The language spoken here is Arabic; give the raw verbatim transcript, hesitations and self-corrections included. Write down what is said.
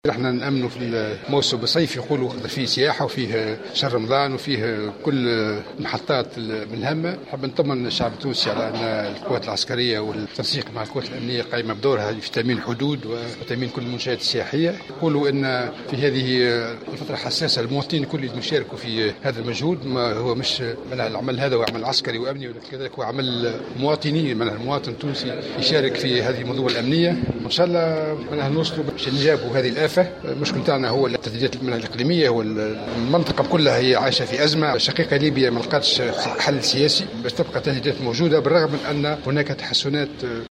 احنا نأمنوا في الموسم الصيفي، يقولوا فيه سياحة وفيه شهر رمضان وفيه كل المحطات المهمة. نحب نطمن الشعب التونسي على أن القوات العسكرية والتنسيق مع القوات الأمنية قائمة بدورها في تأمين الحدود وتأمين كل المنشآت السياحية. يقولوا أن في هذه الفترة حساسة المواطنين كل يشاركوا في هذا المجهود، ما هو مش العمل هذا هو عمل عسكري وأمني، وكذلك هو عمل مواطني، من المواطن التونسي يشارك في هذه الموضوع الأمنية. وإن شاء الله نوصلوا باش نجابوا هذه الآفة. المشكل تاعنا هو التهديدات الإقليمية، والمنطقة كلها هي عايشة في أزمة. شقيقة ليبيا ما لقاتش حل سياسي باش تبقى تهديدات موجودة، بالرغم من أن هناك تحسنات